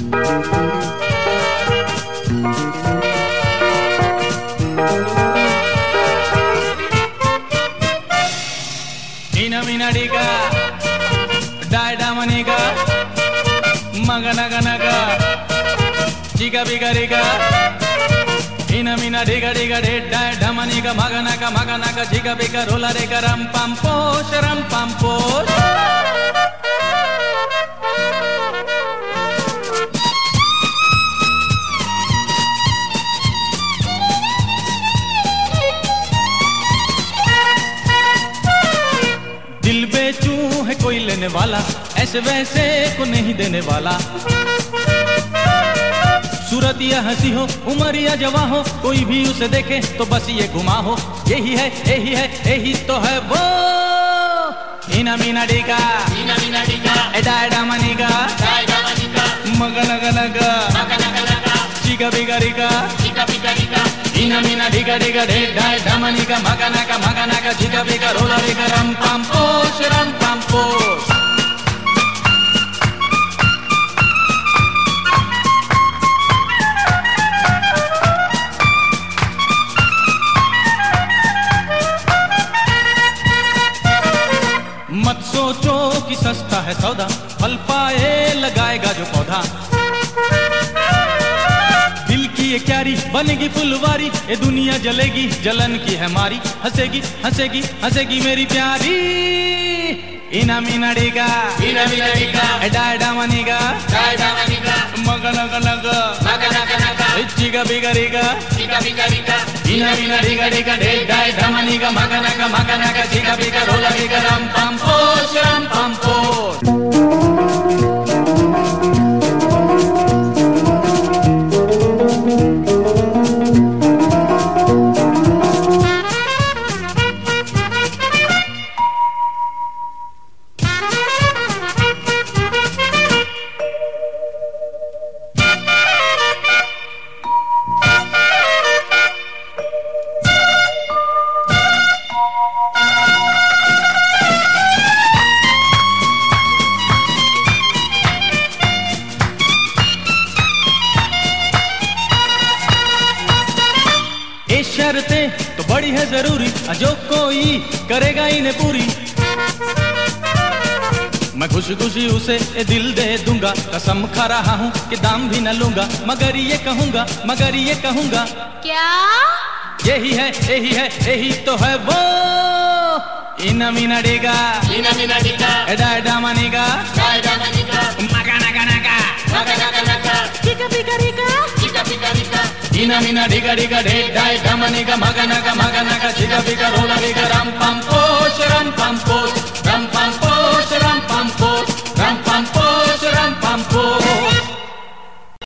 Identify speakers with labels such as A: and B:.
A: Ina mina diga, daida maniga, maganaga naga, chiga biga diga. Ina mina diga diga daida maniga, maganaga maganaga, chiga biga rola diga ram pam posh ram pam posh. दिल बेचू है कोई लेने वाला, ऐसे वैसे को नहीं देने वाला। सूरत या हंसी हो, उम्र या जवां हो, कोई भी उसे देखे तो बस ये गुमा हो। यही है यही है यही तो है वो। इना मीना डिगा एडा एडा मनीगा मगनगनगा चिगा बिगा Riga Ina mina diga diga de da maniga maganaga chiga biga rola riga ram pam posh ram pam posh. मत सोचो कि सस्ता है सौदा, फल पाए लगाएगा जो पौधा। दिल की ये क्यारी बनेगी फुलवारी, ये दुनिया जलेगी जलन की है मारी। हंसेगी हंसेगी हंसेगी मेरी प्यारी। इना मीना डिगा एडा एडा मनीगा मगनगनगा चिगा बिगा रिगा इना मीना डिगा डिगा एडा मनीगा मगनगा चिगा बिगा रोला Riga ram pam posh ram pam posh. शर्तें तो बड़ी है जरूरी, जो कोई करेगा इन्हें पूरी। मैं खुशी खुशी उसे दिल दे दूंगा, कसम खा रहा हूँ कि दाम भी न लूंगा। मगर ये कहूंगा
B: क्या?
A: यही है यही तो है वो। इना मीना डिगा एडा एडा मनीगा मगनगनगा चिगा बिगा Riga Ina mina diga diga de da maniga maganaga chiga biga rola biga